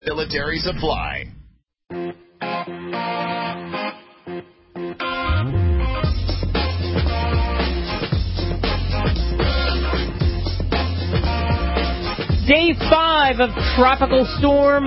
Military Supply. Day 5 of Tropical Storm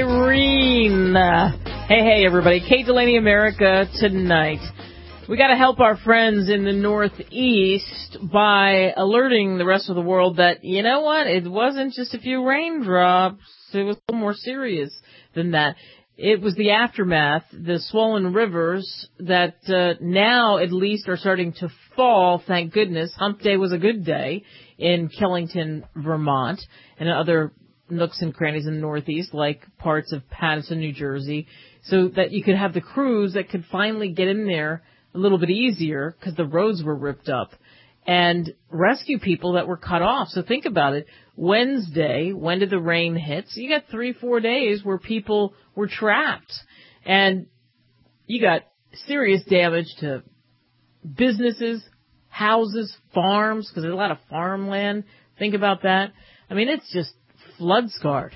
Irene. Hey, everybody. Kate Delaney, America Tonight. We got to help our friends in the Northeast by alerting the rest of the world that, you know what, it wasn't just a few raindrops. It was a little more serious than that. It was the aftermath, the swollen rivers that now at least are starting to fall, thank goodness. Hump Day was a good day in Killington, Vermont, and other nooks and crannies in the Northeast, like parts of Paterson, New Jersey, so that you could have the crews that could finally get in there a little bit easier because the roads were ripped up and rescue people that were cut off. So think about it. Wednesday, when did the rain hit? So you got 3-4 days where people were trapped, and you got serious damage to businesses, houses, farms, because there's a lot of farmland. Think about that. I mean, it's just flood scarred.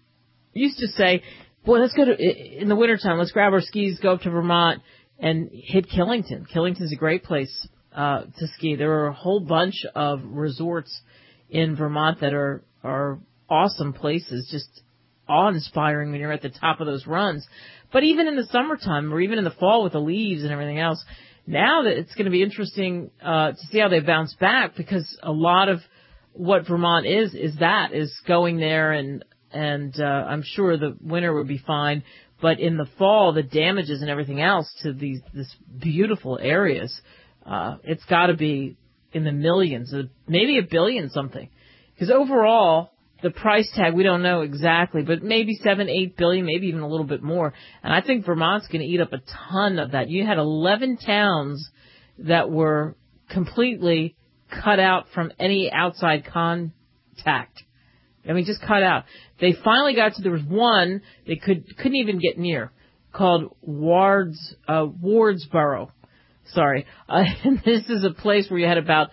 Used to say, boy, let's go to, in the wintertime, let's grab our skis, go up to Vermont, and hit Killington. Killington's a great place to ski. There are a whole bunch of resorts in Vermont that are awesome places, just awe-inspiring when you're at the top of those runs. But even in the summertime or even in the fall with the leaves and everything else, now that it's going to be interesting to see how they bounce back, because a lot of what Vermont is going there, and I'm sure the winter would be fine. But in the fall, the damages and everything else to this beautiful areas, it's got to be in the millions, maybe $1 billion something. Because overall, the price tag, we don't know exactly, but maybe $7-8 billion, maybe even a little bit more. And I think Vermont's going to eat up a ton of that. You had 11 towns that were completely cut out from any outside contact. I mean, just cut out. They finally got to, there was one they couldn't even get near, called Wardsboro. Sorry. And this is a place where you had about,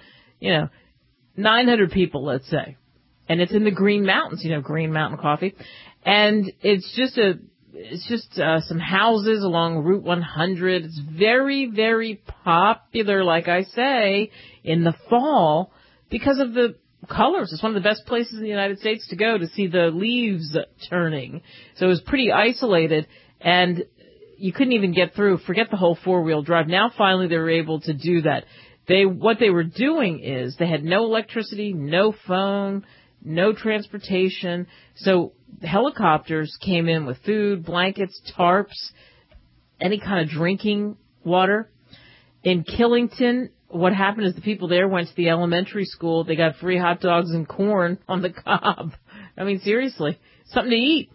900 people, let's say. And it's in the Green Mountains, Green Mountain Coffee. And it's just some houses along Route 100. It's very, very popular, like I say, in the fall because of the colors. It's one of the best places in the United States to go to see the leaves turning. So it was pretty isolated, and you couldn't even get through. Forget the whole four-wheel drive. Now finally they were able to do that. What they were doing is they had no electricity, no phone, no transportation. So helicopters came in with food, blankets, tarps, any kind of drinking water. In Killington, what happened is the people there went to the elementary school. They got free hot dogs and corn on the cob. I mean, seriously, something to eat,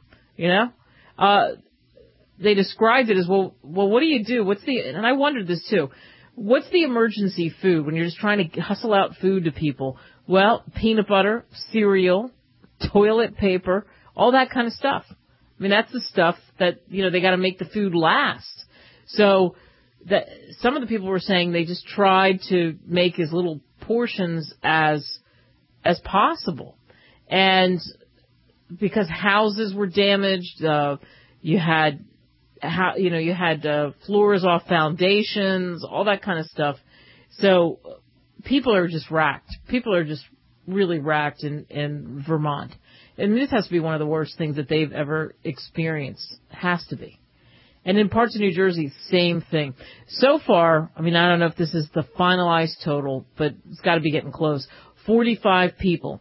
They described it as, well, what do you do? And I wondered this too. What's the emergency food when you're just trying to hustle out food to people? Well, peanut butter, cereal, toilet paper, all that kind of stuff. I mean, that's the stuff that, they got to make the food last. So that some of the people were saying they just tried to make as little portions as possible. And because houses were damaged, you had floors off foundations, all that kind of stuff. So people are just racked. People are just really racked in Vermont. And this has to be one of the worst things that they've ever experienced. Has to be. And in parts of New Jersey, same thing. So far, I mean, I don't know if this is the finalized total, but it's got to be getting close. 45 people.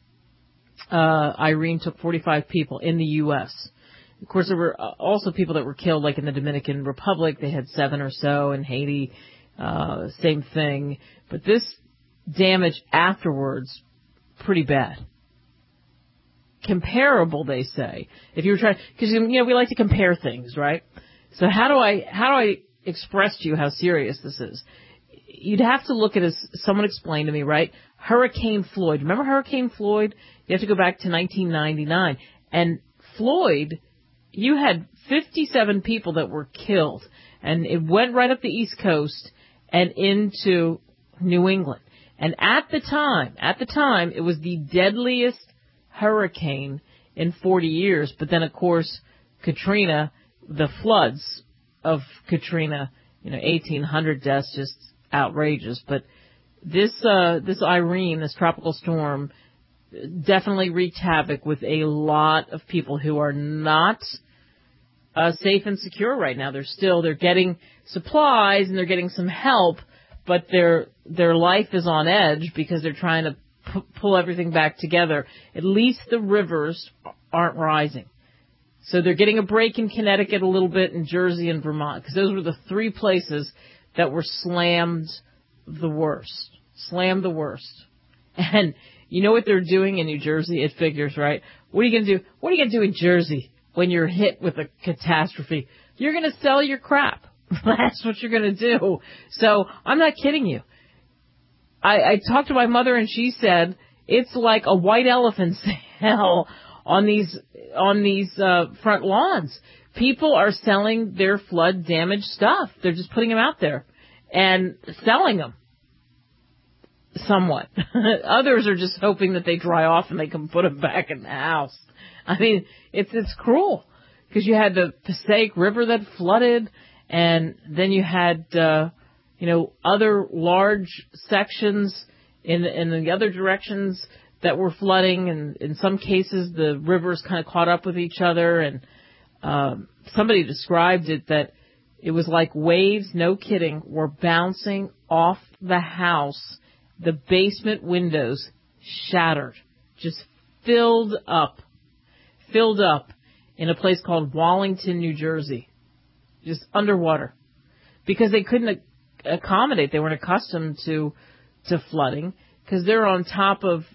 Irene took 45 people in the U.S. Of course, there were also people that were killed, like in the Dominican Republic. They had 7 or so. In Haiti, same thing. But this damage afterwards, pretty bad. Comparable, they say. If you were trying, because we like to compare things, right? So how do I express to you how serious this is? You'd have to look at it, someone explained to me, right? Hurricane Floyd. Remember Hurricane Floyd? You have to go back to 1999. And Floyd, you had 57 people that were killed, and it went right up the East Coast and into New England. And at the time, it was the deadliest hurricane in 40 years. But then, of course, Katrina, the floods of Katrina, 1,800 deaths, just outrageous. But this Irene, this tropical storm, definitely wreaked havoc with a lot of people who are not safe and secure right now. They're getting supplies and they're getting some help, but their life is on edge because they're trying to pull everything back together. At least the rivers aren't rising. So they're getting a break in Connecticut a little bit, in Jersey and Vermont, because those were the three places that were slammed the worst. And you know what they're doing in New Jersey? It figures, right? What are you going to do? What are you going to do in Jersey when you're hit with a catastrophe? You're going to sell your crap. That's what you're going to do. So I'm not kidding you. I talked to my mother and she said it's like a white elephant sale on these front lawns. People are selling their flood damaged stuff. They're just putting them out there and selling them. Somewhat. Others are just hoping that they dry off and they can put them back in the house. I mean, it's cruel because you had the Passaic River that flooded, and then you had other large sections in the other directions that were flooding, and in some cases the rivers kind of caught up with each other, and somebody described it that it was like waves, no kidding, were bouncing off the house. The basement windows shattered, just filled up in a place called Wallington, New Jersey, just underwater, because they couldn't accommodate. They weren't accustomed to flooding because they're on top of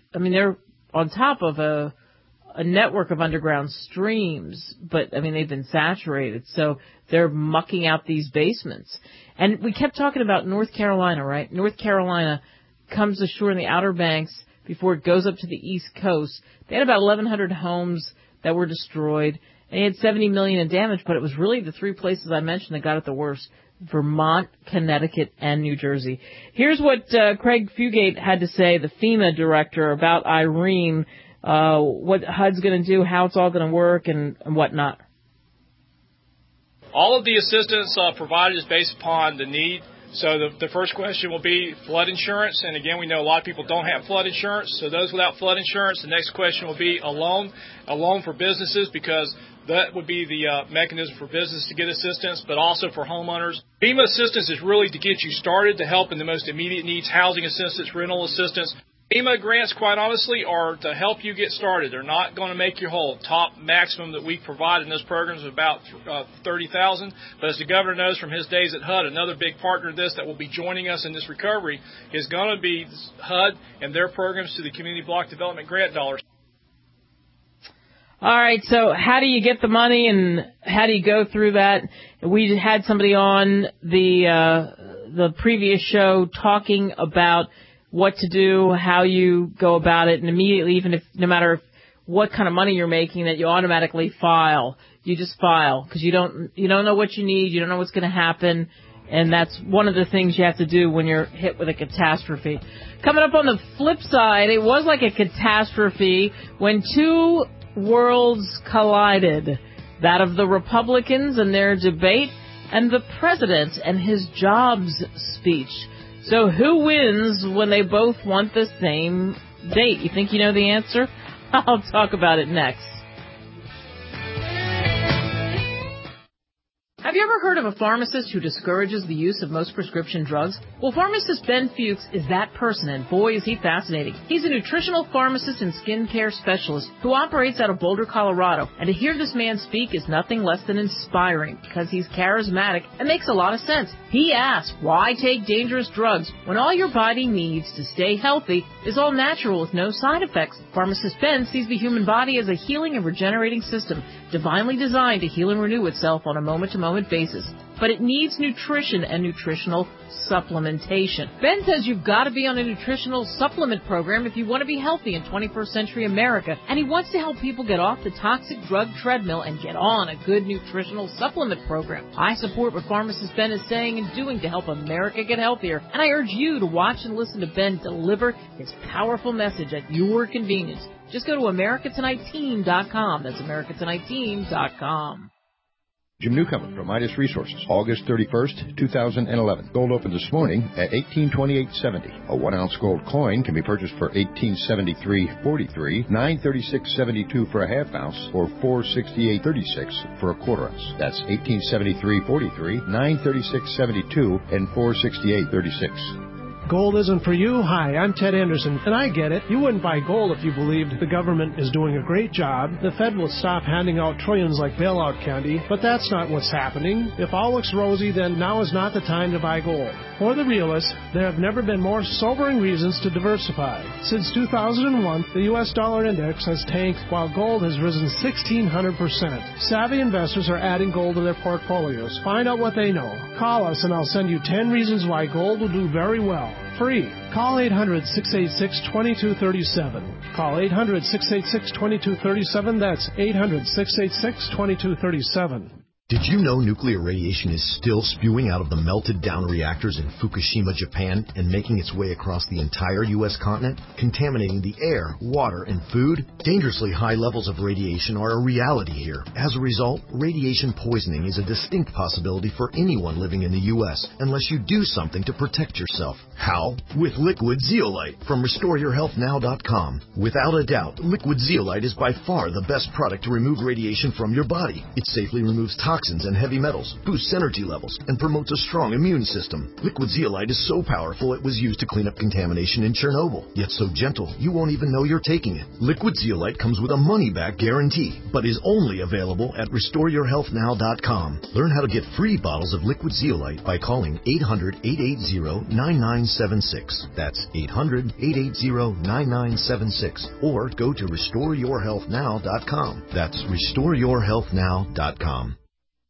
a network of underground streams, but they've been saturated, so they're mucking out these basements. And we kept talking about North Carolina, right? North Carolina comes ashore in the Outer Banks before it goes up to the East Coast. They had about 1,100 homes that were destroyed, and they had $70 million in damage, but it was really the three places I mentioned that got it the worst: Vermont, Connecticut, and New Jersey. Here's what Craig Fugate had to say, the FEMA director, about Irene, what HUD's going to do, how it's all going to work, and whatnot. All of the assistance provided is based upon the need. So the first question will be flood insurance. And again, we know a lot of people don't have flood insurance. So those without flood insurance, the next question will be a loan for businesses, because that would be the mechanism for business to get assistance, but also for homeowners. FEMA assistance is really to get you started, to help in the most immediate needs: housing assistance, rental assistance. FEMA grants, quite honestly, are to help you get started. They're not going to make you whole. Top maximum that we provide in those programs is about $30,000. But as the governor knows from his days at HUD, another big partner of this that will be joining us in this recovery is going to be HUD and their programs to the Community Block Development Grant dollars. All right, so how do you get the money and how do you go through that? We had somebody on the previous show talking about what to do, how you go about it, and immediately, no matter what kind of money you're making, that you automatically file. You just file because you don't know what you need, you don't know what's going to happen, and that's one of the things you have to do when you're hit with a catastrophe. Coming up on the flip side, it was like a catastrophe when two worlds collided: that of the Republicans and their debate, and the president and his jobs speech. So who wins when they both want the same date? You think you know the answer? I'll talk about it next. Have you ever heard of a pharmacist who discourages the use of most prescription drugs? Well, pharmacist Ben Fuchs is that person, and boy, is he fascinating. He's a nutritional pharmacist and skincare specialist who operates out of Boulder, Colorado. And to hear this man speak is nothing less than inspiring, because he's charismatic and makes a lot of sense. He asks, why take dangerous drugs when all your body needs to stay healthy is all natural with no side effects? Pharmacist Ben sees the human body as a healing and regenerating system, divinely designed to heal and renew itself on a moment-to-moment basis. but it needs nutrition and nutritional supplementation. Ben says you've got to be on a nutritional supplement program if you want to be healthy in 21st century America, and he wants to help people get off the toxic drug treadmill and get on a good nutritional supplement program. I support what pharmacist Ben is saying and doing to help America get healthier, and I urge you to watch and listen to Ben deliver his powerful message at your convenience. Just go to AmericaTonightTeam.com. That's AmericaTonightTeam.com. Jim Newcomer from Midas Resources, August 31st, 2011. Gold opened this morning at $1828.70. A 1-ounce gold coin can be purchased for $1873.43, $936.72 for a half ounce, or $468.36 for a quarter ounce. That's $1873.43, $936.72, and $468.36. Gold isn't for you? Hi, I'm Ted Anderson, and I get it. You wouldn't buy gold if you believed the government is doing a great job. The Fed will stop handing out trillions like bailout candy, but that's not what's happening. If all looks rosy, then now is not the time to buy gold. For the realists, there have never been more sobering reasons to diversify. Since 2001, the U.S. dollar index has tanked while gold has risen 1,600%. Savvy investors are adding gold to their portfolios. Find out what they know. Call us and I'll send you 10 reasons why gold will do very well. Free. Call 800-686-2237. Call 800-686-2237. That's 800-686-2237. Did you know nuclear radiation is still spewing out of the melted down reactors in Fukushima, Japan, and making its way across the entire U.S. continent, contaminating the air, water, and food? Dangerously high levels of radiation are a reality here. As a result, radiation poisoning is a distinct possibility for anyone living in the U.S. unless you do something to protect yourself. How? With Liquid Zeolite from RestoreYourHealthNow.com. Without a doubt, Liquid Zeolite is by far the best product to remove radiation from your body. It safely removes toxins and heavy metals, boosts energy levels, and promotes a strong immune system. Liquid Zeolite is so powerful it was used to clean up contamination in Chernobyl, yet so gentle you won't even know you're taking it. Liquid Zeolite comes with a money-back guarantee, but is only available at RestoreYourHealthNow.com. Learn how to get free bottles of Liquid Zeolite by calling 800-880-9976. That's 800-880-9976. Or go to RestoreYourHealthNow.com. That's RestoreYourHealthNow.com.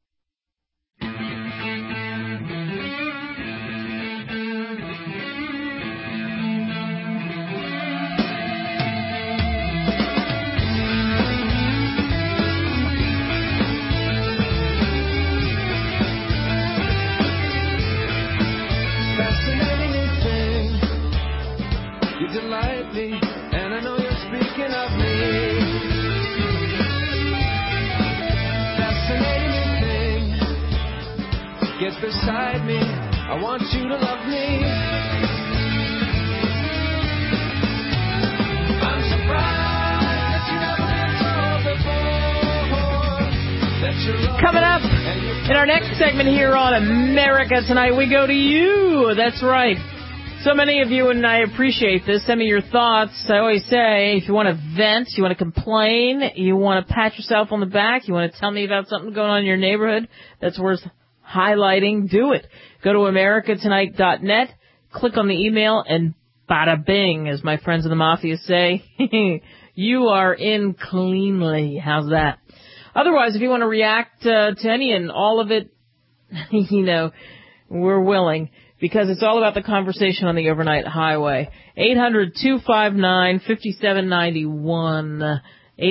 Delight me, and I know you're speaking of me. Fascinating thing, get beside me. I want you to love me. I'm surprised that you never been told before that you're Coming up in our next segment here on America Tonight, we go to you. That's right. So many of you, and I appreciate this, send me your thoughts. I always say, if you want to vent, you want to complain, you want to pat yourself on the back, you want to tell me about something going on in your neighborhood that's worth highlighting, do it. Go to americatonight.net, click on the email, and bada bing, as my friends in the mafia say. You are in cleanly. How's that? Otherwise, if you want to react to any and all of it, you know, we're willing. Because it's all about the conversation on the overnight highway. 800-259-5791.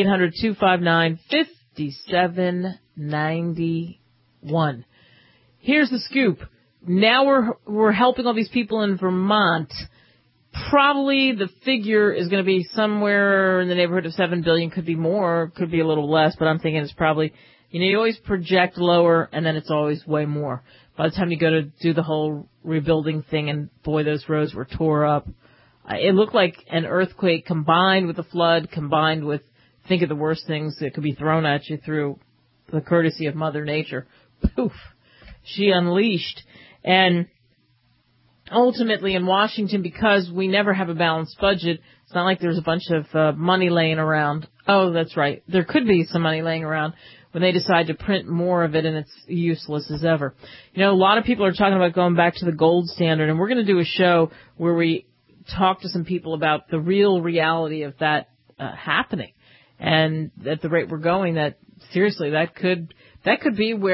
800-259-5791. Here's the scoop. Now we're helping all these people in Vermont. Probably the figure is going to be somewhere in the neighborhood of $7 billion. Could be more, could be a little less, but I'm thinking it's probably, you know, you always project lower and then it's always way more. By the time you go to do the whole rebuilding thing, and boy, those roads were tore up. It looked like an earthquake combined with a flood, combined with, think of the worst things that could be thrown at you through the courtesy of Mother Nature. Poof. She unleashed. And ultimately in Washington, because we never have a balanced budget, it's not like there's a bunch of money laying around. Oh, that's right. There could be some money laying around when they decide to print more of it, and it's useless as ever. You know, a lot of people are talking about going back to the gold standard, and we're going to do a show where we talk to some people about the real reality of that happening. And at the rate we're going, that seriously, that could be where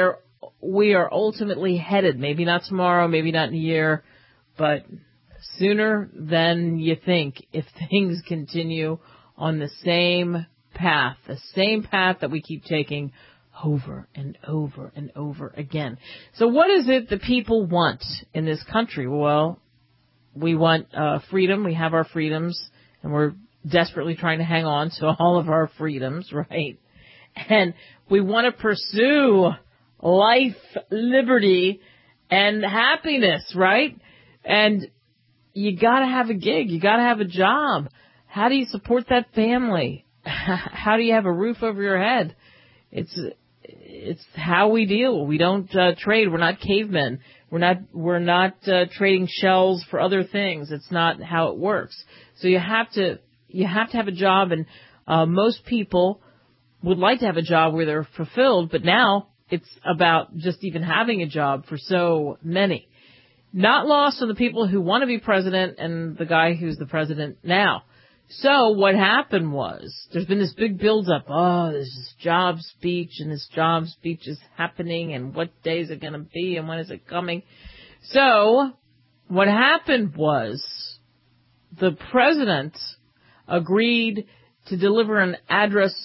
we are ultimately headed. Maybe not tomorrow, maybe not in a year, but sooner than you think if things continue on the same path that we keep taking over and over and over again. So what is it that people want in this country? Well, we want freedom. We have our freedoms, and we're desperately trying to hang on to all of our freedoms, right? And we want to pursue life, liberty, and happiness, right? And you got to have a gig. You got to have a job. How do you support that family? How do you have a roof over your head? It's how we deal. We don't trade. We're not cavemen. We're not trading shells for other things. It's not how it works. So you have to have a job, and most people would like to have a job where they're fulfilled, but now it's about just even having a job for so many. Not lost on the people who want to be president and the guy who's the president now. So what happened was there's been this big build-up. Oh, there's this job speech, and this job speech is happening, and what day is it going to be, and when is it coming? So what happened was the president agreed to deliver an address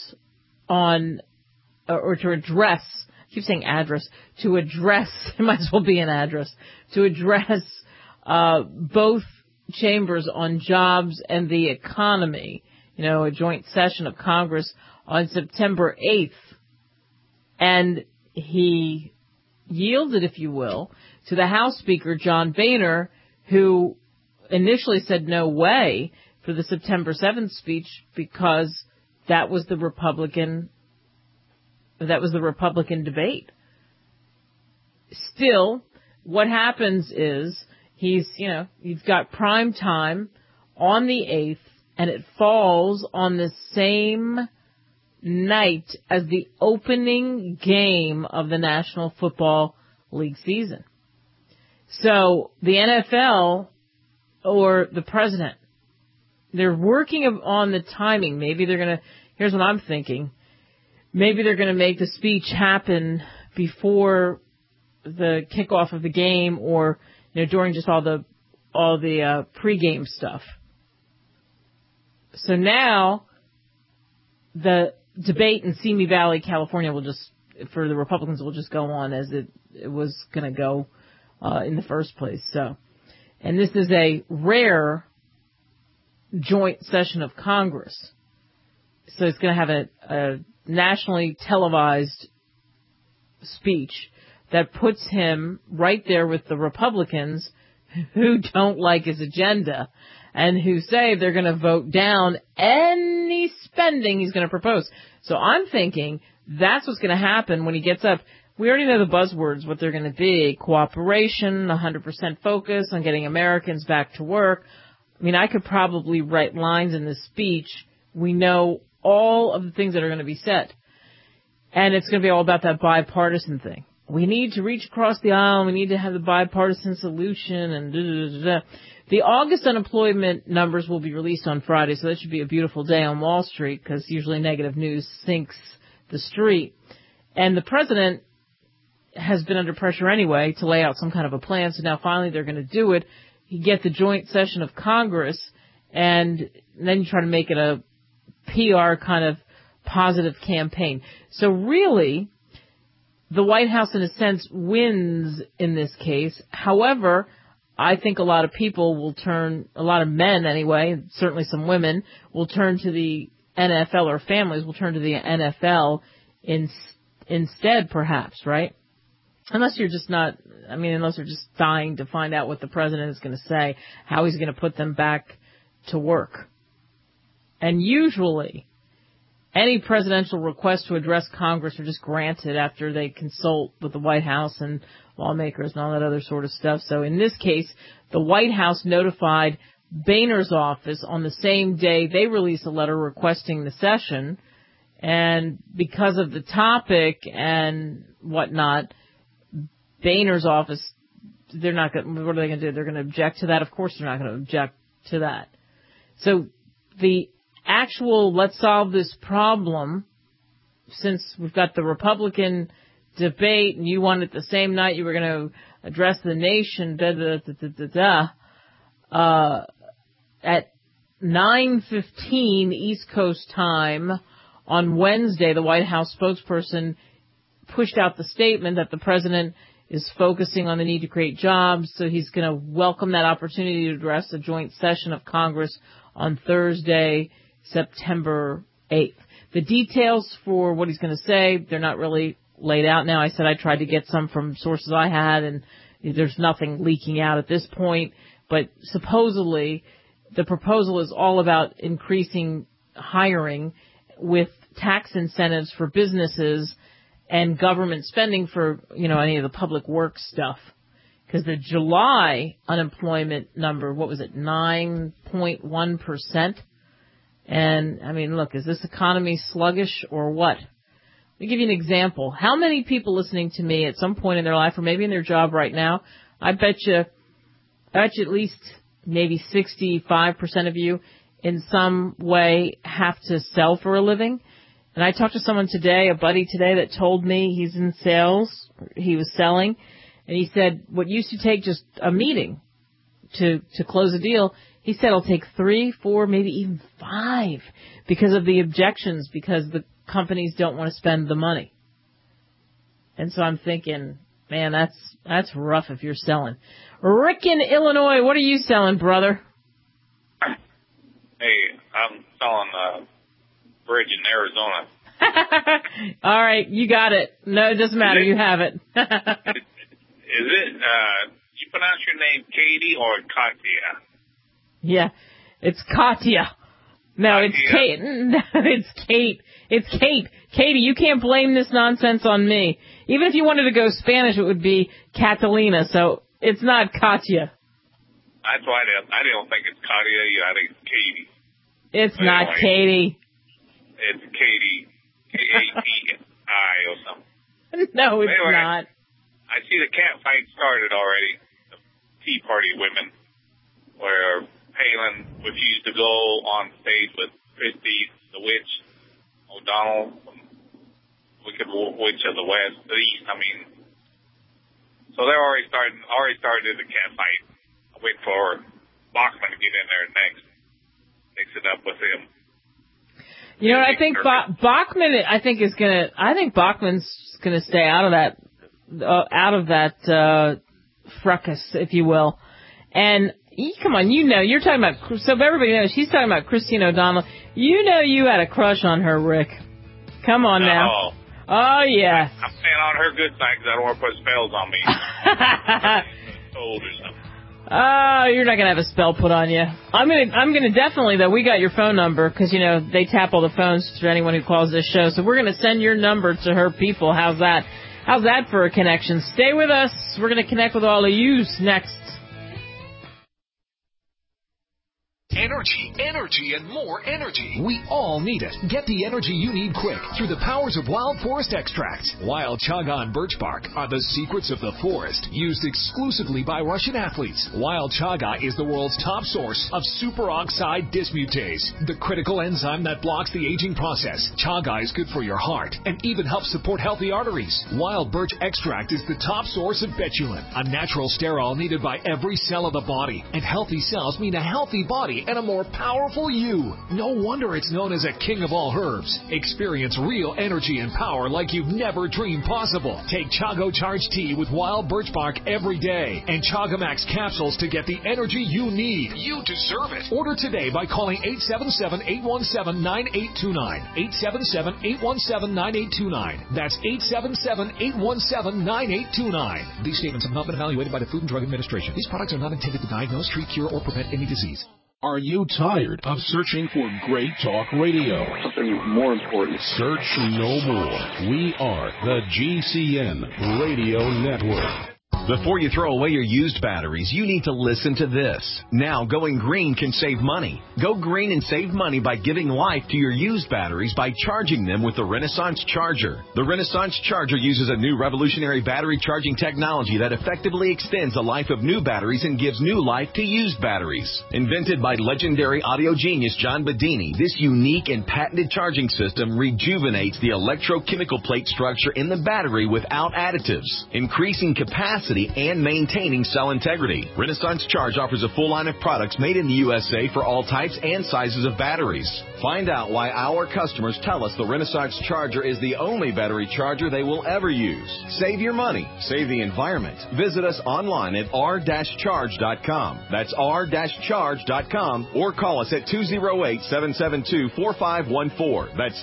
or to address, I keep saying address, to address, it might as well be an address, to address both chambers on jobs and the economy, a joint session of Congress on September 8th. And he yielded, if you will, to the House Speaker, John Boehner, who initially said no way for the September 7th speech because that was the Republican debate. Still, what happens is you've got prime time on the 8th, and it falls on the same night as the opening game of the National Football League season. So the NFL or the president, they're working on the timing. Maybe they're going to, here's what I'm thinking, maybe they're going to make the speech happen before the kickoff of the game or during just all the pregame stuff. So now the debate in Simi Valley, California for the Republicans will just go on as it was going to go in the first place. So, and this is a rare joint session of Congress. So it's going to have a nationally televised speech that puts him right there with the Republicans who don't like his agenda and who say they're going to vote down any spending he's going to propose. So I'm thinking that's what's going to happen when he gets up. We already know the buzzwords, what they're going to be. Cooperation, 100% focus on getting Americans back to work. I mean, I could probably write lines in this speech. We know all of the things that are going to be said. And it's going to be all about that bipartisan thing. We need to reach across the aisle. We need to have the bipartisan solution and da-da-da-da. The August unemployment numbers will be released on Friday, so that should be a beautiful day on Wall Street because usually negative news sinks the street. And the president has been under pressure anyway to lay out some kind of a plan, so now finally they're going to do it. You get the joint session of Congress, and then you try to make it a PR kind of positive campaign. So really, the White House, in a sense, wins in this case. However, I think a lot of people will turn, a lot of men anyway, certainly some women, will turn to the NFL, or families will turn to the NFL instead, perhaps, right? Unless you're just unless they're just dying to find out what the president is going to say, how he's going to put them back to work. And usually, any presidential requests to address Congress are just granted after they consult with the White House and lawmakers and all that other sort of stuff. So in this case, the White House notified Boehner's office on the same day they released a letter requesting the session. And because of the topic and whatnot, Boehner's office, what are they going to do? They're going to object to that? Of course they're not going to object to that. So the actual let's solve this problem, since we've got the Republican debate, and you wanted the same night you were going to address the nation, at 9:15 East Coast time on Wednesday, the White House spokesperson pushed out the statement that the president is focusing on the need to create jobs, so he's going to welcome that opportunity to address a joint session of Congress on Thursday, September 8th. The details for what he's going to say, they're not really laid out now. I said I tried to get some from sources I had, and there's nothing leaking out at this point. But supposedly, the proposal is all about increasing hiring with tax incentives for businesses and government spending for, any of the public works stuff. Because the July unemployment number, what was it, 9.1%? And, look, is this economy sluggish or what? Let me give you an example. How many people listening to me at some point in their life, or maybe in their job right now, I bet you at least maybe 65% of you in some way have to sell for a living. And I talked to someone today, a buddy today, that told me he's in sales, he was selling, and he said what used to take just a meeting to close a deal, he said it'll take 3, 4, maybe even 5 because of the objections, because the companies don't want to spend the money. And so I'm thinking, man, that's rough if you're selling. Rick in Illinois, what are you selling, brother? Hey, I'm selling bridge in Arizona. All right, you got it. No, it doesn't matter. You have it. Is it, you pronounce your name Katie or Katya? Yeah, it's Katya. No, it's Kate. No, it's Kate. It's Kate. Katie, you can't blame this nonsense on me. Even if you wanted to go Spanish, it would be Catalina, so it's not Katya. That's why I don't think it's Katya. I think it's Katie. It's but not anyway, Katie. It's Katie. K-A-T-I or something. No, it's anyway, not. I see the cat fight started already. The Tea Party women, where Palin refused to go on stage with Christie, the witch, O'Donnell, Wicked Witch of the West, the East. So they're already started the cat fight. I wait for Bachmann to get in there next, mix it up with him. I think Bachmann. I think Bachmann's gonna stay out of that fracas, if you will. And come on, you're talking about. So everybody knows she's talking about Christine O'Donnell. You had a crush on her, Rick. Come on now. Oh yeah. I'm staying on her good side because I don't want to put spells on me. Told or something. Oh, you're not gonna have a spell put on you. I'm gonna definitely though. We got your phone number because they tap all the phones to anyone who calls this show. So we're gonna send your number to her people. How's that? How's that for a connection? Stay with us. We're gonna connect with all of you next. Energy, and more energy. We all need it. Get the energy you need quick through the powers of Wild Forest Extracts. Wild chaga and birch bark are the secrets of the forest, used exclusively by Russian athletes. Wild chaga is the world's top source of superoxide dismutase, the critical enzyme that blocks the aging process. Chaga is good for your heart and even helps support healthy arteries. Wild birch extract is the top source of betulin, a natural sterol needed by every cell of the body. And healthy cells mean a healthy body and a more powerful you. No wonder it's known as a king of all herbs. Experience real energy and power like you've never dreamed possible. Take Chago Charge Tea with wild birch bark every day and Chagamax capsules to get the energy you need. You deserve it. Order today by calling 877-817-9829. 877-817-9829. That's 877-817-9829. These statements have not been evaluated by the Food and Drug Administration. These products are not intended to diagnose, treat, cure, or prevent any disease. Are you tired of searching for great talk radio? Something more important. Search no more. We are the GCN Radio Network. Before you throw away your used batteries, you need to listen to this. Now, going green can save money. Go green and save money by giving life to your used batteries by charging them with the Renaissance Charger. The Renaissance Charger uses a new revolutionary battery charging technology that effectively extends the life of new batteries and gives new life to used batteries. Invented by legendary audio genius John Bedini, this unique and patented charging system rejuvenates the electrochemical plate structure in the battery without additives, increasing capacity and maintaining cell integrity. Renaissance Charge offers a full line of products made in the USA for all types and sizes of batteries. Find out why our customers tell us the Renaissance Charger is the only battery charger they will ever use. Save your money. Save the environment. Visit us online at r-charge.com. That's r-charge.com, or call us at 208-772-4514. That's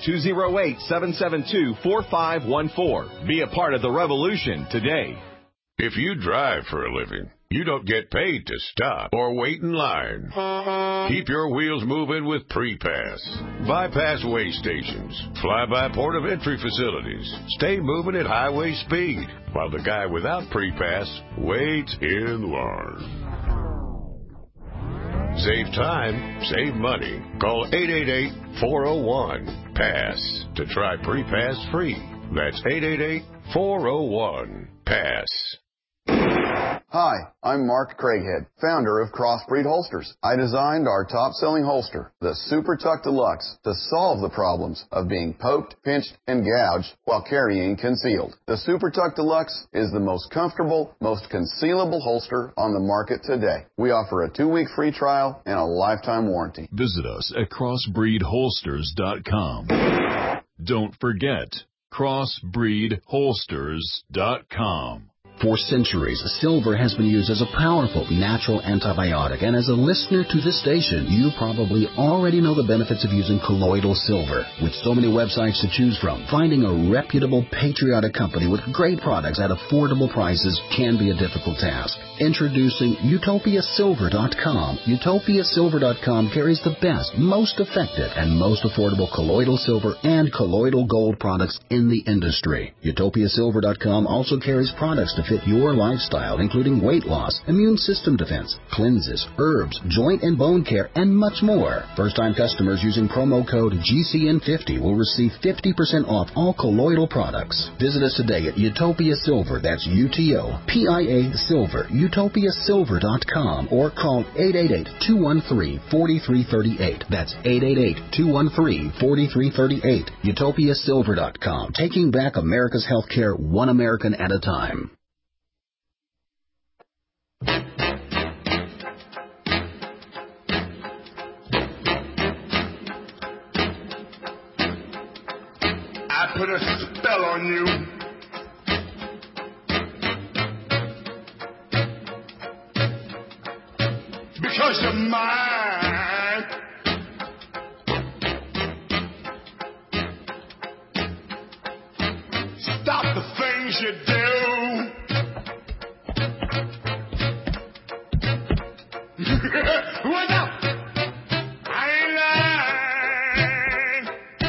208-772-4514. Be a part of the revolution today. If you drive for a living, you don't get paid to stop or wait in line. Keep your wheels moving with Pre-Pass. Bypass way stations, fly-by port of entry facilities. Stay moving at highway speed while the guy without Pre-Pass waits in line. Save time, save money. Call 888-401-PASS to try Pre-Pass free. That's 888-401-PASS. Hi, I'm Mark Craighead, founder of Crossbreed Holsters. I designed our top-selling holster, the Super Tuck Deluxe, to solve the problems of being poked, pinched, and gouged while carrying concealed. The Super Tuck Deluxe is the most comfortable, most concealable holster on the market today. We offer a 2-week free trial and a lifetime warranty. Visit us at crossbreedholsters.com. Don't forget, crossbreedholsters.com. For centuries, silver has been used as a powerful natural antibiotic, and as a listener to this station, you probably already know the benefits of using colloidal silver. With so many websites to choose from, finding a reputable, patriotic company with great products at affordable prices can be a difficult task. Introducing UtopiaSilver.com. UtopiaSilver.com carries the best, most effective, and most affordable colloidal silver and colloidal gold products in the industry. UtopiaSilver.com also carries products to fit your lifestyle, including weight loss, immune system defense, cleanses, herbs, joint and bone care, and much more. First-time customers using promo code GCN50 will receive 50% off all colloidal products. Visit us today at Utopia Silver, that's UTOPIA Silver, UtopiaSilver.com, or call 888-213-4338. That's 888-213-4338. UtopiaSilver.com, taking back America's healthcare one American at a time. I put a spell on you. Because you're mine. Stop the things you do. What's up? I ain't lying.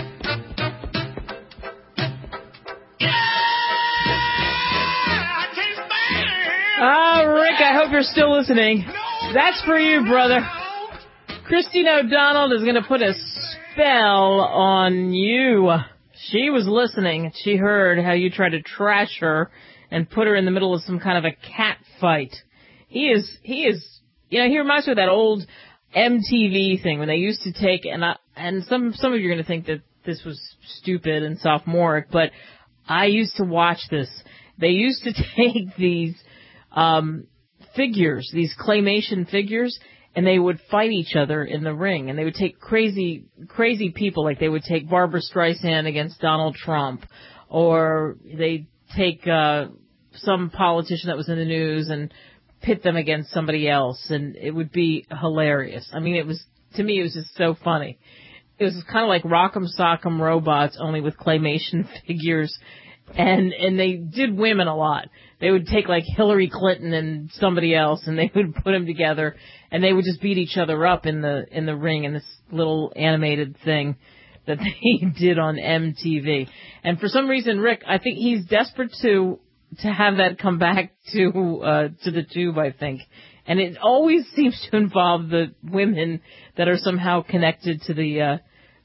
Rick, I hope you're still listening. That's for you, brother. Christine O'Donnell is going to put a spell on you. She was listening. She heard how you tried to trash her and put her in the middle of some kind of a cat fight. He is, he reminds me of that old MTV thing when they used to take, and some of you are going to think that this was stupid and sophomoric, but I used to watch this. They used to take these figures, these claymation figures, and they would fight each other in the ring. And they would take crazy people, like they would take Barbara Streisand against Donald Trump, or they'd take some politician that was in the news and pit them against somebody else, and it would be hilarious. I mean, to me, it was just so funny. It was kind of like Rock'em Sock'em Robots, only with claymation figures. And they did women a lot. They would take like Hillary Clinton and somebody else, and they would put them together, and they would just beat each other up in the ring in this little animated thing that they did on MTV. And for some reason, Rick, I think he's desperate to to have that come back to the tube, I think. And it always seems to involve the women that are somehow connected to the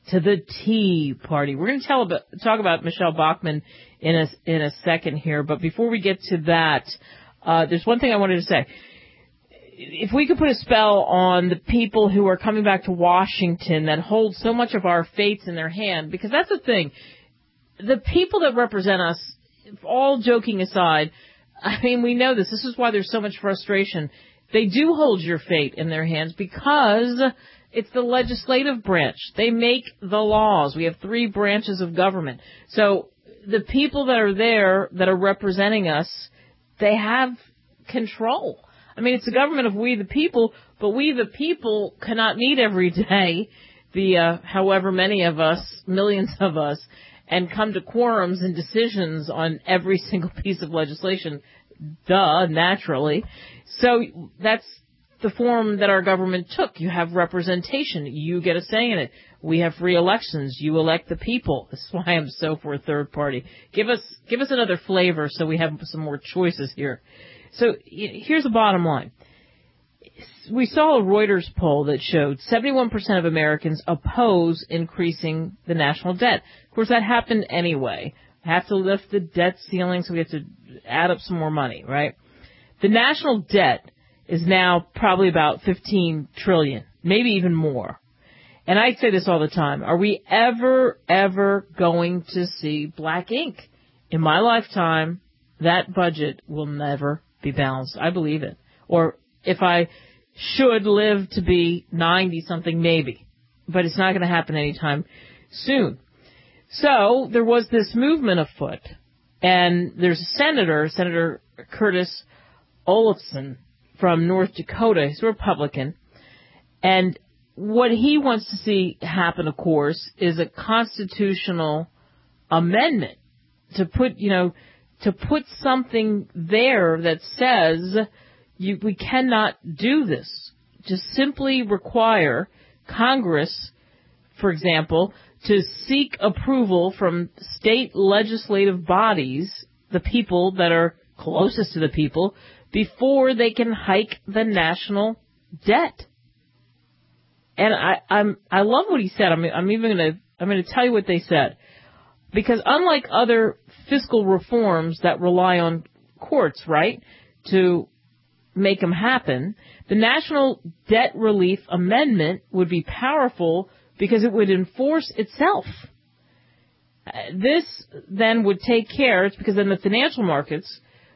Tea Party. We're going to talk about Michelle Bachmann in a second here, but before we get to that, there's one thing I wanted to say. If we could put a spell on the people who are coming back to Washington that hold so much of our fates in their hand, because that's the thing. The people that represent us, all joking aside, I mean, we know this. This is why there's so much frustration. They do hold your fate in their hands because it's the legislative branch. They make the laws. We have 3 branches of government. So the people that are there that are representing us, they have control. I mean, it's a government of we the people, but we the people cannot meet every day, however many of us, millions of us, and come to quorums and decisions on every single piece of legislation. Duh, naturally. So that's the form that our government took. You have representation. You get a say in it. We have free elections. You elect the people. That's why I'm so for a third party. Give us another flavor so we have some more choices here. So here's the bottom line. We saw a Reuters poll that showed 71% of Americans oppose increasing the national debt. Of course, that happened anyway. Have to lift the debt ceiling, so we have to add up some more money, right? The national debt is now probably about $15 trillion, maybe even more. And I say this all the time. Are we ever going to see black ink? In my lifetime, that budget will never be balanced. I believe it. Or if I should live to be 90-something, maybe. But it's not going to happen anytime soon. So there was this movement afoot. And there's a Senator Curtis Olofson from North Dakota. He's a Republican. And what he wants to see happen, of course, is a constitutional amendment to put something there that says we cannot do this. Just simply require Congress, for example, to seek approval from state legislative bodies, the people that are closest to the people, before they can hike the national debt. And I love what he said. I'm going to tell you what they said. Because unlike other fiscal reforms that rely on courts, right, to make them happen, the National Debt Relief Amendment would be powerful because it would enforce itself. This then would take care, it's because then the financial markets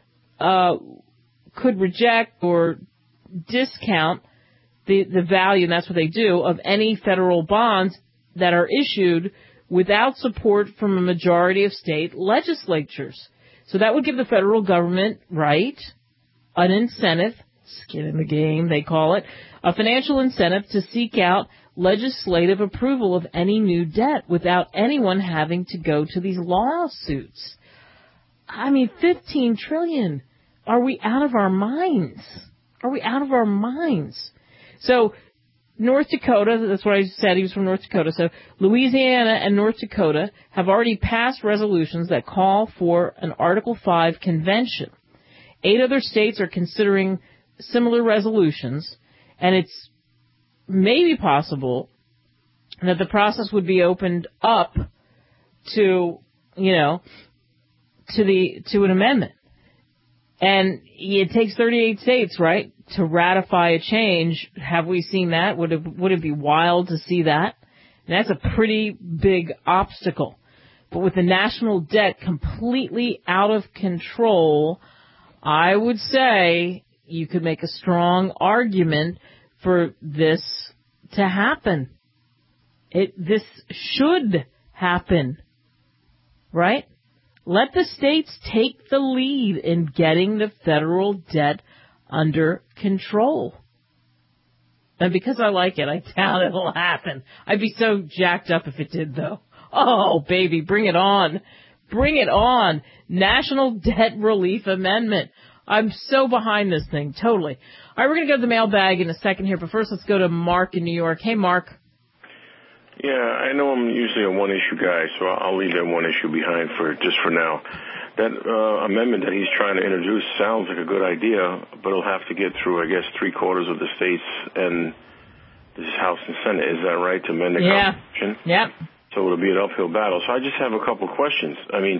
could reject or discount the value, and that's what they do, of any federal bonds that are issued without support from a majority of state legislatures. So that would give the federal government, right, an incentive, skin in the game, they call it, a financial incentive to seek out legislative approval of any new debt without anyone having to go to these lawsuits. I mean, $15 trillion. Are we out of our minds? Are we out of our minds? So North Dakota, that's what I said, he was from North Dakota. So Louisiana and North Dakota have already passed resolutions that call for an Article 5 convention. 8 other states are considering similar resolutions, and it's maybe possible that the process would be opened up to, to an amendment. And it takes 38 states, right, to ratify a change. Have we seen that? Would it be wild to see that? And that's a pretty big obstacle. But with the national debt completely out of control, I would say you could make a strong argument for this to happen. This should happen, right? Let the states take the lead in getting the federal debt under control. And because I like it, I doubt it'll happen. I'd be so jacked up if it did, though. Oh, baby, bring it on. Bring it on. National Debt Relief Amendment. I'm so behind this thing, totally. All right, we're going to go to the mailbag in a second here, but first let's go to Mark in New York. Hey, Mark. Yeah, I know I'm usually a one-issue guy, so I'll leave that one issue behind for now. that amendment that he's trying to introduce sounds like a good idea, but it'll have to get through, I guess, 3/4 of the states and this House and Senate. Is that right, to amend the Constitution? Yep. So it'll be an uphill battle. So I just have a couple questions. I mean,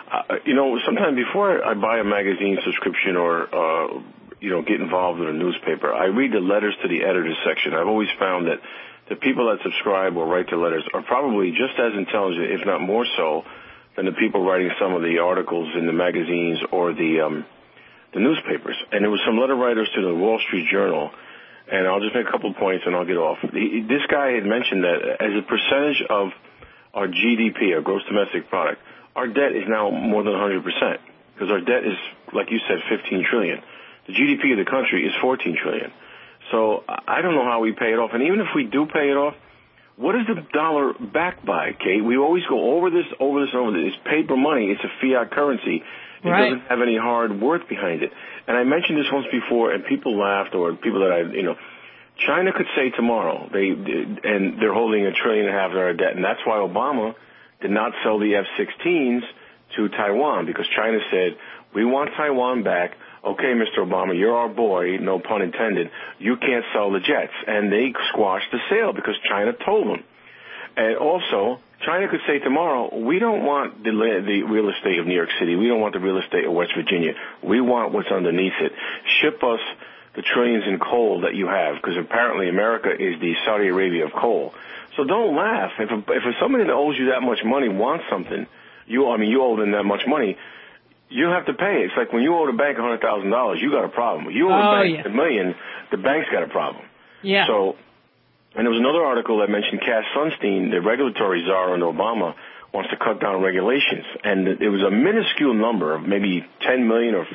sometime before I buy a magazine subscription or, get involved in a newspaper, I read the letters to the editors section. I've always found that the people that subscribe or write the letters are probably just as intelligent, if not more so, than the people writing some of the articles in the magazines or the newspapers. And there was some letter writers to the Wall Street Journal, and I'll just make a couple of points and I'll get off. This guy had mentioned that as a percentage of our GDP, our gross domestic product, our debt is now more than 100%, because our debt is, like you said, $15 trillion. The GDP of the country is $14 trillion. So I don't know how we pay it off. And even if we do pay it off, what is the dollar backed by, Kate? We always go over this. It's paper money. It's a fiat currency. It doesn't have any hard worth behind it. And I mentioned this once before, and people laughed, or people that China could say tomorrow, they're holding $1.5 trillion in our debt, and that's why Obama did not sell the F-16s to Taiwan, because China said, we want Taiwan back. Okay, Mr. Obama, you're our boy, no pun intended. You can't sell the jets. And they squashed the sale because China told them. And also, China could say tomorrow, we don't want the real estate of New York City. We don't want the real estate of West Virginia. We want what's underneath it. Ship us the trillions in coal that you have, because apparently America is the Saudi Arabia of coal. So don't laugh. If somebody that owes you that much money wants something, you owe them that much money, you have to pay it. It's like when you owe the bank $100,000, you got a problem. You owe the bank $1 million, the bank's got a problem. Yeah. So, and there was another article that mentioned Cass Sunstein, the regulatory czar under Obama, wants to cut down regulations. And it was a minuscule number of maybe 10 million or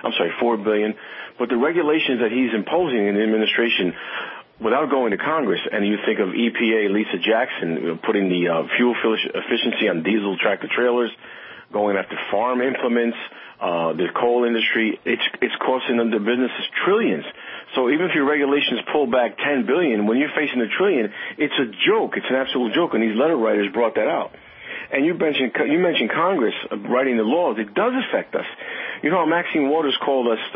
4 billion. But the regulations that he's imposing in the administration without going to Congress, and you think of EPA, Lisa Jackson, putting the fuel efficiency on diesel tractor trailers, going after farm implements, the coal industry, it's costing them, the businesses, trillions. So even if your regulations pull back $10 billion, when you're facing $1 trillion, it's a joke. It's an absolute joke, and these letter writers brought that out. And you mentioned Congress writing the laws. It does affect us. You know, Maxine Waters called us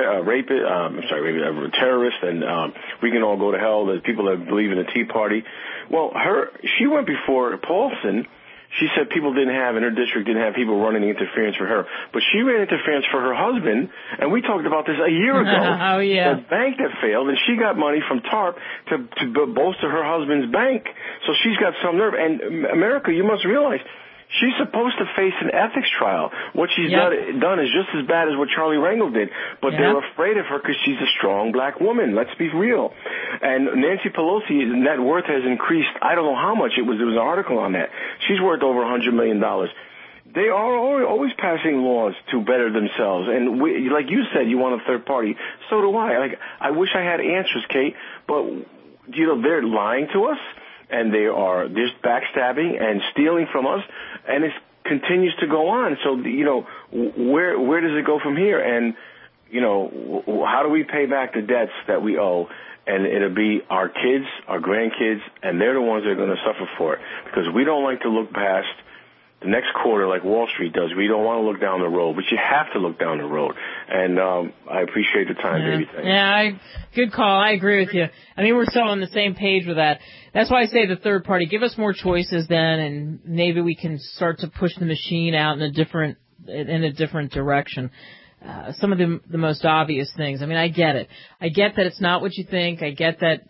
terrorists, and we can all go to hell. There's people that believe in the Tea Party. Well, she went before Paulson. She said people in her district didn't have people running interference for her. But she ran interference for her husband, and we talked about this a year ago. Oh, yeah. The bank that failed, and she got money from TARP to bolster her husband's bank. So she's got some nerve. And America, you must realize, she's supposed to face an ethics trial. What she's done is just as bad as what Charlie Rangel did. But they're afraid of her because she's a strong black woman. Let's be real. And Nancy Pelosi's net worth has increased. I don't know how much. There was an article on that. She's worth over $100 million. They are always passing laws to better themselves. And like you said, you want a third party. So do I. I wish I had answers, Kate. But, they're lying to us. And they're just backstabbing and stealing from us, and it continues to go on. So, where does it go from here? And, how do we pay back the debts that we owe? And it'll be our kids, our grandkids, and they're the ones that are going to suffer for it, because we don't like to look past the next quarter like Wall Street does. We don't want to look down the road, but you have to look down the road. And I appreciate the time, baby. Thanks. Good call. I agree with you. I mean, we're so on the same page with that. That's why I say the third party. Give us more choices then, and maybe we can start to push the machine out in a different direction. Some of the most obvious things. I mean, I get it. I get that it's not what you think. I get that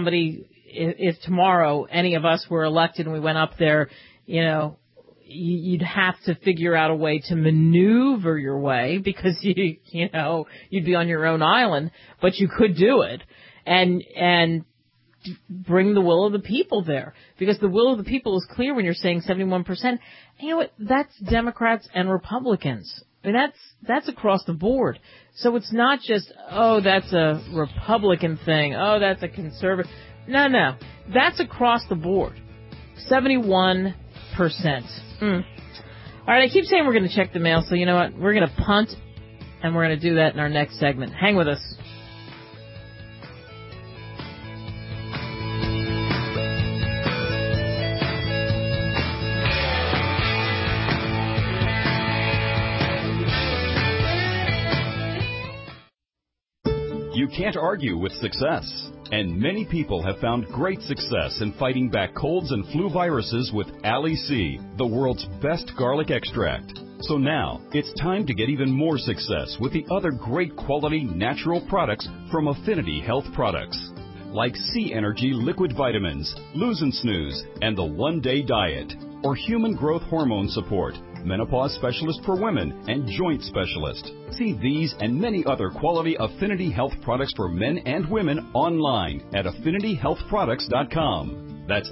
if tomorrow any of us were elected and we went up there, you'd have to figure out a way to maneuver your way, because you'd be on your own island, but you could do it and bring the will of the people there, because the will of the people is clear when you're saying 71%. And you know what? That's Democrats and Republicans. I mean, that's across the board. So it's not just, that's a Republican thing. That's a conservative. No. That's across the board. 71%. All right, I keep saying we're going to check the mail, so you know what? We're going to punt, and we're going to do that in our next segment. Hang with us. You can't argue with success. And many people have found great success in fighting back colds and flu viruses with Ali C, the world's best garlic extract. So now, it's time to get even more success with the other great quality natural products from Affinity Health Products, like C Energy Liquid Vitamins, Lose and Snooze, and the One Day Diet, or Human Growth Hormone Support, Menopause Specialist for Women, and Joint Specialist. See these and many other quality Affinity Health products for men and women online at AffinityHealthProducts.com. That's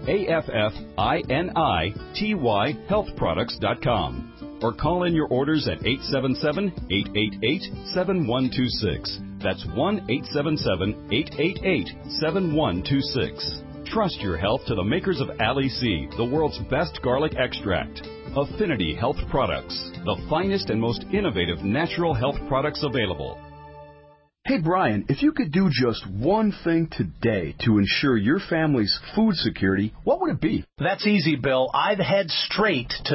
AFFINITY healthproducts.com. Or call in your orders at 877-888-7126. That's 1-877-888-7126. Trust your health to the makers of Ali C, the world's best garlic extract. Affinity Health Products, the finest and most innovative natural health products available. Hey, Brian, if you could do just one thing today to ensure your family's food security, what would it be? That's easy, Bill. I'd head straight to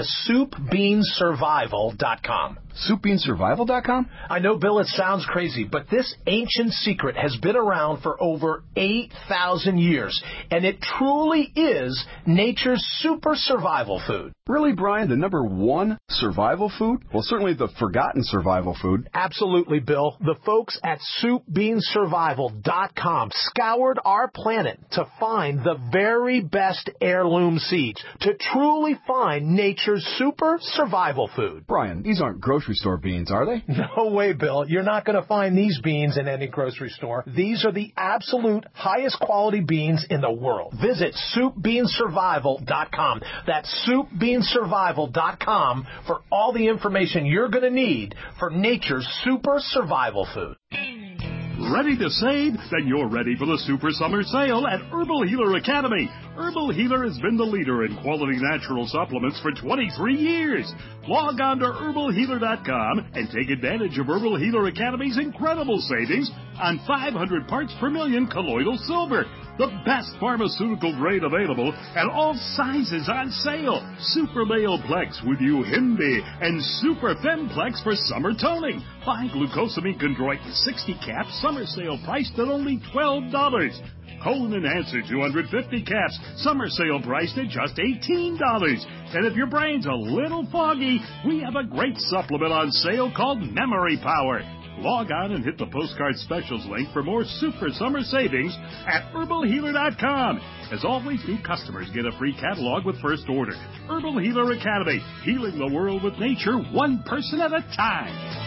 SoupBeanSurvival.com. SoupBeanSurvival.com? I know, Bill, it sounds crazy, but this ancient secret has been around for over 8,000 years, and it truly is nature's super survival food. Really, Brian? The number one survival food? Well, certainly the forgotten survival food. Absolutely, Bill. The folks at SoupBeanSurvival.com scoured our planet to find the very best heirloom seeds, to truly find nature's super survival food. Brian, these aren't grocery store beans, are they? No way, Bill. You're not going to find these beans in any grocery store. These are the absolute highest quality beans in the world. Visit SoupBeanSurvival.com. That's SoupBeanSurvival.com for all the information you're going to need for nature's super survival food. Ready to save? Then you're ready for the Super Summer Sale at Herbal Healer Academy. Herbal Healer has been the leader in quality natural supplements for 23 years. Log on to herbalhealer.com and take advantage of Herbal Healer Academy's incredible savings on 500 parts per million colloidal silver, the best pharmaceutical grade available, and all sizes on sale. Super Male Plex with Uhimbi and Super Femplex for summer toning. Buy glucosamine chondroitin 60 caps, summer sale priced at only $12. Colon Enhancer 250 caps, summer sale priced at just $18. And if your brain's a little foggy, we have a great supplement on sale called Memory Power. Log on and hit the postcard specials link for more super summer savings at herbalhealer.com. As always, new customers get a free catalog with first order. Herbal Healer Academy, healing the world with nature, one person at a time.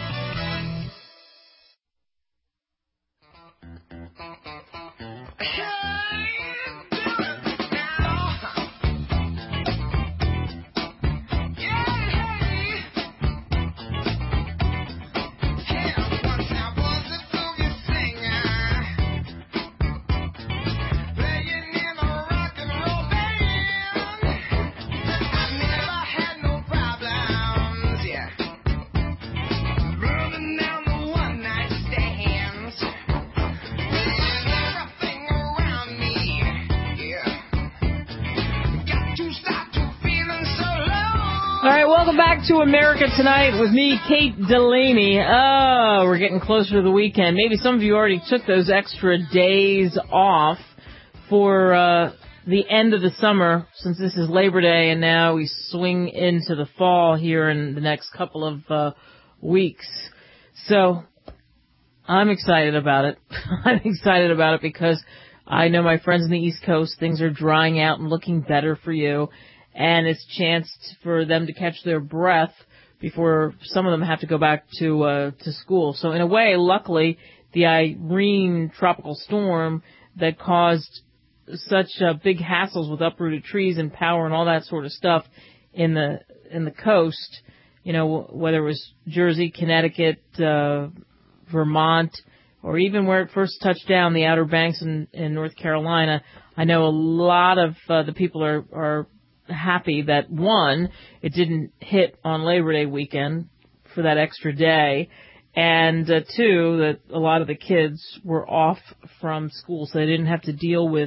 Welcome back to America Tonight with me, Kate Delaney. Oh, we're getting closer to the weekend. Maybe some of you already took those extra days off for the end of the summer, since this is Labor Day, and now we swing into the fall here in the next couple of weeks. So I'm excited about it. I'm excited about it because I know my friends on the East Coast, things are drying out and looking better for you. And it's a chance for them to catch their breath before some of them have to go back to school. So in a way, luckily, the Irene tropical storm that caused such big hassles with uprooted trees and power and all that sort of stuff in the coast, you know, whether it was Jersey, Connecticut, Vermont, or even where it first touched down, the Outer Banks in North Carolina. I know a lot of the people are happy that, one, it didn't hit on Labor Day weekend for that extra day, and two, that a lot of the kids were off from school, so they didn't have to deal with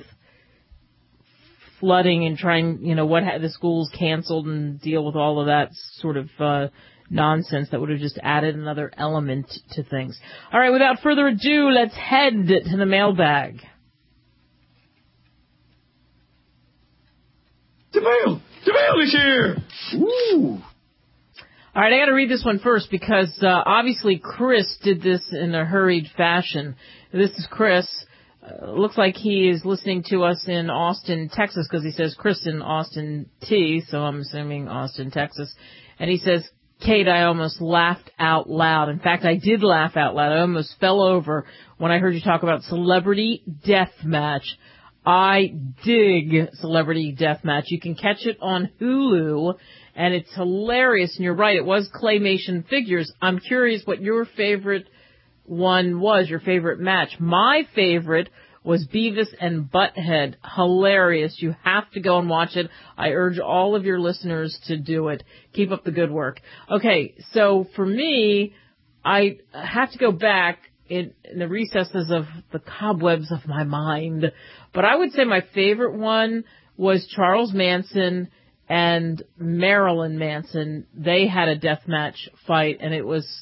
flooding and trying, you know, the schools canceled and deal with all of that sort of nonsense that would have just added another element to things. All right, without further ado, let's head to the mailbag. The mail is here. Ooh. All right, I got to read this one first because obviously Chris did this in a hurried fashion. This is Chris. Looks like he is listening to us in Austin, Texas, because he says Chris in Austin T, so I'm assuming Austin, Texas. And he says, Kate, I almost laughed out loud. In fact, I did laugh out loud. I almost fell over when I heard you talk about Celebrity Deathmatch. I dig Celebrity Deathmatch. You can catch it on Hulu, and it's hilarious. And you're right, it was claymation figures. I'm curious what your favorite one was, your favorite match. My favorite was Beavis and Butthead. Hilarious. You have to go and watch it. I urge all of your listeners to do it. Keep up the good work. Okay, so for me, I have to go back in the recesses of the cobwebs of my mind. But I would say my favorite one was Charles Manson and Marilyn Manson. They had a deathmatch fight, and it was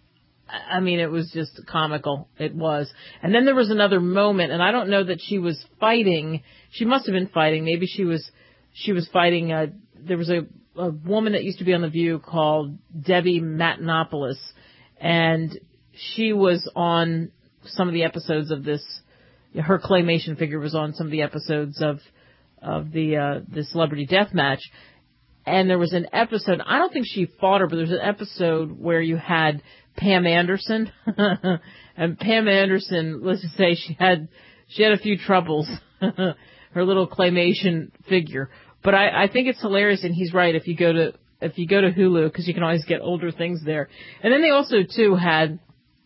just comical. It was. And then there was another moment, and I don't know that she was fighting. She must have been fighting. Maybe she was fighting. There was a woman that used to be on The View called Debbie Matenopoulos, and she was on some of the episodes of this. Her claymation figure was on some of the episodes of the Celebrity Deathmatch. And there was an episode, I don't think she fought her, but there's an episode where you had Pam Anderson. And Pam Anderson, let's just say she had a few troubles, her little claymation figure. But I think it's hilarious, and he's right, if you go to Hulu, because you can always get older things there. And then they also, too, had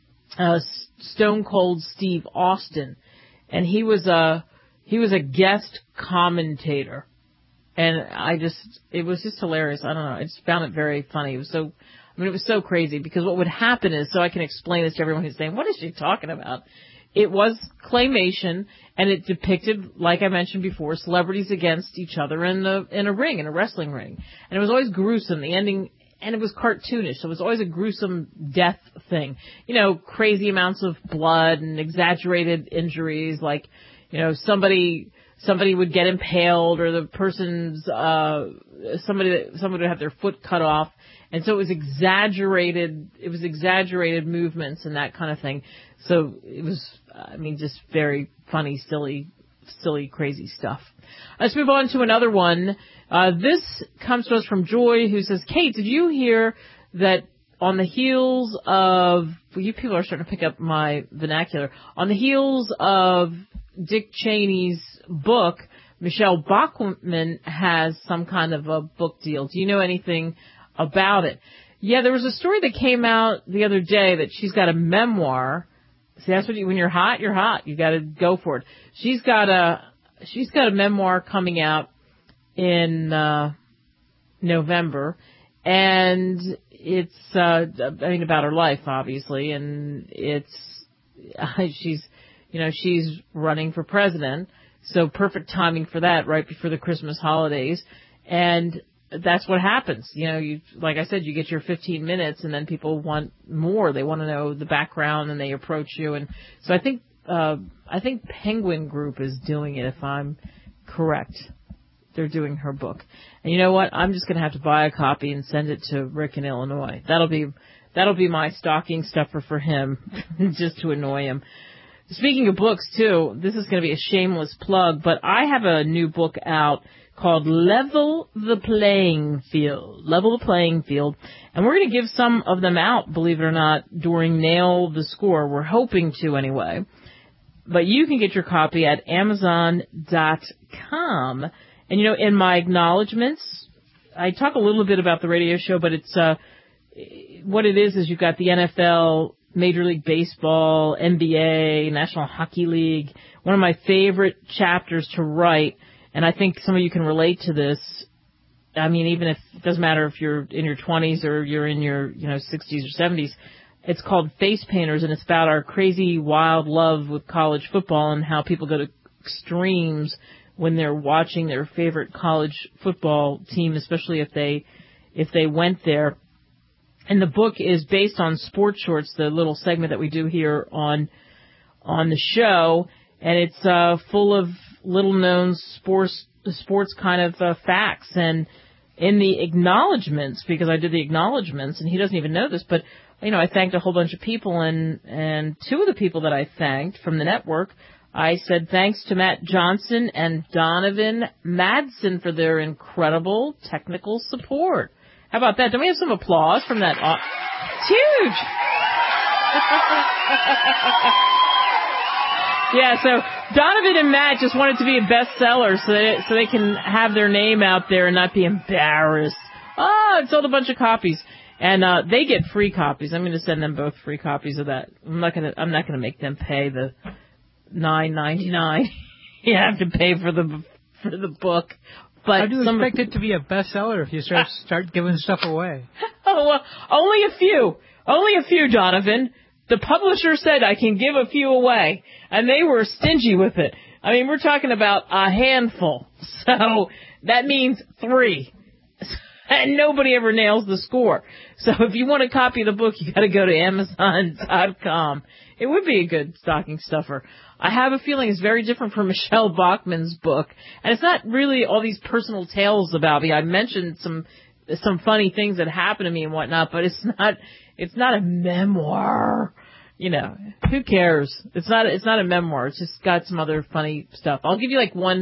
Stone Cold Steve Austin, and he was a guest commentator. And it was just hilarious. I don't know. I just found it very funny. It was so crazy, because what would happen is, so I can explain this to everyone who's saying, what is she talking about? It was claymation, and it depicted, like I mentioned before, celebrities against each other in a ring, in a wrestling ring. And it was always gruesome, the ending, and it was cartoonish, so it was always a gruesome death thing. Crazy amounts of blood and exaggerated injuries, like, somebody would get impaled, or the person's somebody would have their foot cut off, and so it was exaggerated movements and that kind of thing. So it was, just very funny, silly, crazy stuff. Let's move on to another one. This comes to us from Joy, who says, Kate, did you hear that on the heels of, you people are starting to pick up my vernacular, on the heels of Dick Cheney's book, Michelle Bachmann has some kind of a book deal. Do you know anything about it? Yeah, there was a story that came out the other day that she's got a memoir. See, that's when you're hot, you're hot. You got to go for it. She's got a memoir coming out in November, and it's about her life, obviously, and she's running for president, so perfect timing for that, right before the Christmas holidays. And that's what happens. Like I said, you get your 15 minutes, and then people want more. They want to know the background, and they approach you. And so I think Penguin Group is doing it, if I'm correct. They're doing her book. And you know what? I'm just going to have to buy a copy and send it to Rick in Illinois. That'll be my stocking stuffer for him, just to annoy him. Speaking of books, too, this is going to be a shameless plug, but I have a new book out called Level the Playing Field. Level the Playing Field. And we're going to give some of them out, believe it or not, during Nail the Score. We're hoping to, anyway. But you can get your copy at Amazon.com. And, in my acknowledgments, I talk a little bit about the radio show, but it's what it is you've got the NFL, Major League Baseball, NBA, National Hockey League. One of my favorite chapters to write, and I think some of you can relate to this. Even if it doesn't matter if you're in your 20s or you're in your 60s or 70s. It's called Face Painters, and it's about our crazy, wild love with college football and how people go to extremes when they're watching their favorite college football team, especially if they went there. And the book is based on Sports Shorts, the little segment that we do here on the show, and it's full of little-known sports kind of facts. And in the acknowledgments, because I did the acknowledgments, and he doesn't even know this, but I thanked a whole bunch of people, and two of the people that I thanked from the network, I said thanks to Matt Johnson and Donovan Madsen for their incredible technical support. How about that? Don't we have some applause from that? It's huge! Yeah, so Donovan and Matt just want it to be a bestseller so they can have their name out there and not be embarrassed. Oh, it sold a bunch of copies. And they get free copies. I'm going to send them both free copies of that. I'm not going to make them pay the $9.99 you have to pay for the book. But how do you expect it to be a bestseller if you start giving stuff away? Oh, well, only a few, Donovan. The publisher said I can give a few away, and they were stingy with it. I mean, we're talking about a handful, so that means 3. And nobody ever nails the score. So if you want a copy of the book, you got to go to Amazon.com. It would be a good stocking stuffer. I have a feeling it's very different from Michelle Bachman's book, and it's not really all these personal tales about me. I mentioned some funny things that happened to me and whatnot, but it's not a memoir. Who cares? It's not a memoir. It's just got some other funny stuff. I'll give you like one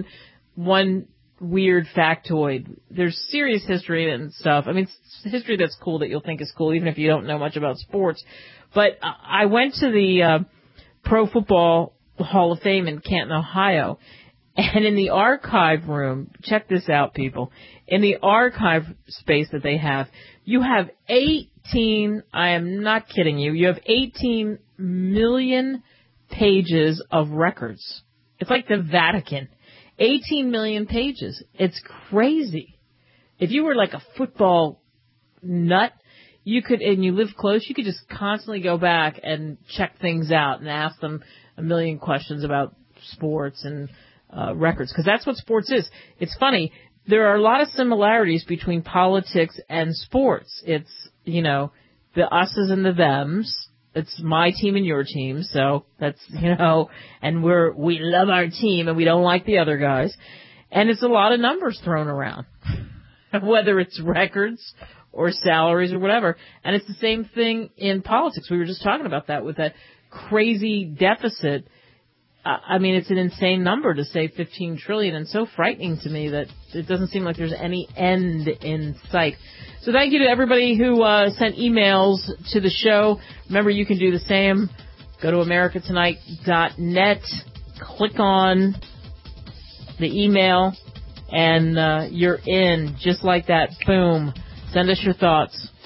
weird factoid. There's serious history and stuff. I mean, it's history that's cool that you'll think is cool, even if you don't know much about sports. But I went to the Pro Football Hall of Fame in Canton, Ohio, and in the archive room, check this out, people. In the archive space that they have, you have 18, I am not kidding you, you have 18 million pages of records. It's like the Vatican. 18 million pages. It's crazy. If you were like a football nut, and you live close, you could just constantly go back and check things out and ask them a million questions about sports and records, because that's what sports is. It's funny. There are a lot of similarities between politics and sports. It's, the us's and the them's. It's my team and your team, so that's, and we love our team and we don't like the other guys. And it's a lot of numbers thrown around, whether it's records or salaries or whatever. And it's the same thing in politics. We were just talking about that with that crazy deficit. I mean, it's an insane number to say 15 trillion, and so frightening to me that it doesn't seem like there's any end in sight. So thank you to everybody who sent emails to the show. Remember, you can do the same. Go to americatonight.net, click on the email, and you're in just like that. Boom. Send us your thoughts.